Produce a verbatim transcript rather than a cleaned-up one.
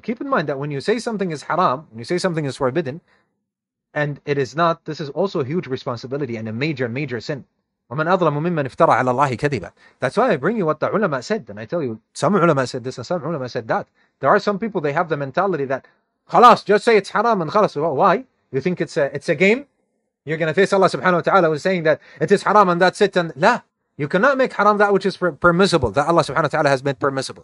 keep in mind that when you say something is haram, when you say something is forbidden, and it is not, this is also a huge responsibility and a major, major sin. وَمَنْ أَظْلَمُ مِمَّنْ افترى على الله كذبا. That's why I bring you what the ulama said, and I tell you, some ulama said this and some ulama said that. There are some people, they have the mentality that, خلاص, just say it's haram and خلاص. Well, why? You think it's a, it's a game? You're going to face Allah subhanahu wa ta'ala with saying that it is haram and that's it, and la. You cannot make haram that which is permissible, that Allah subhanahu wa ta'ala has made permissible.